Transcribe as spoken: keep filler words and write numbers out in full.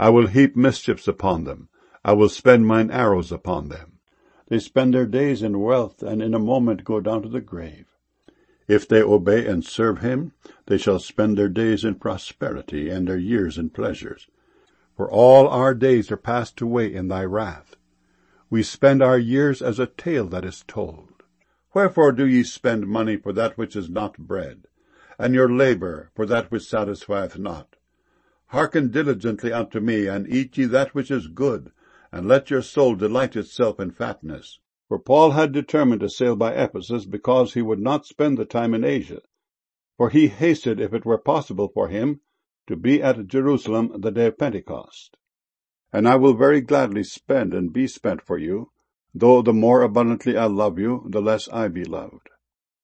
I will heap mischiefs upon them. I will spend mine arrows upon them. They spend their days in wealth, and in a moment go down to the grave. If they obey and serve him, they shall spend their days in prosperity, and their years in pleasures. For all our days are passed away in thy wrath. We spend our years as a tale that is told. Wherefore do ye spend money for that which is not bread, and your labour for that which satisfieth not? Hearken diligently unto me, and eat ye that which is good, and let your soul delight itself in fatness. For Paul had determined to sail by Ephesus, because he would not spend the time in Asia. For he hasted, if it were possible for him, to be at Jerusalem the day of Pentecost. And I will very gladly spend and be spent for you, though the more abundantly I love you, the less I be loved.